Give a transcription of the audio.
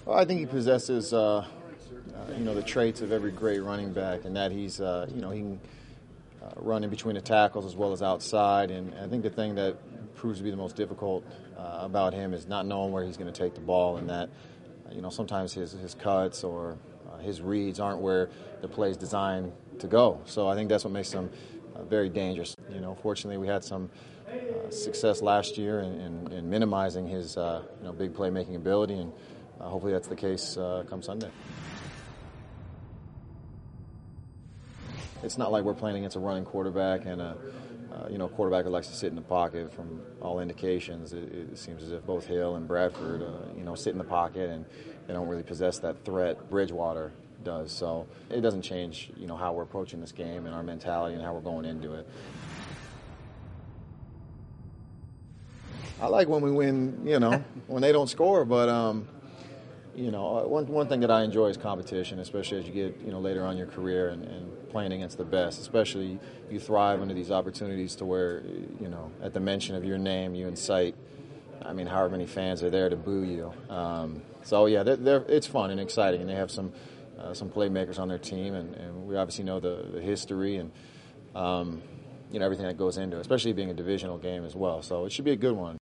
Well, I think he possesses, the traits of every great running back, and that he's, he can run in between the tackles as well as outside. And I think the thing that proves to be the most difficult about him is not knowing where he's going to take the ball, and that, sometimes his cuts or his reads aren't where the play is designed to go. So I think that's what makes him very dangerous. Fortunately, we had some success last year in minimizing his, big playmaking ability, and hopefully that's the case come Sunday. It's not like we're playing against a running quarterback and a quarterback who likes to sit in the pocket. From all indications, it seems as if both Hill and Bradford, sit in the pocket, and they don't really possess that threat Bridgewater does. So it doesn't change, how we're approaching this game and our mentality and how we're going into it. I like when we win, when they don't score, but one thing that I enjoy is competition, especially as you get, later on in your career and playing against the best. Especially you thrive under these opportunities to where, at the mention of your name, you incite, however many fans are there to boo you. It's fun and exciting, and they have some playmakers on their team, and we obviously know the history and, everything that goes into it, especially being a divisional game as well. So it should be a good one.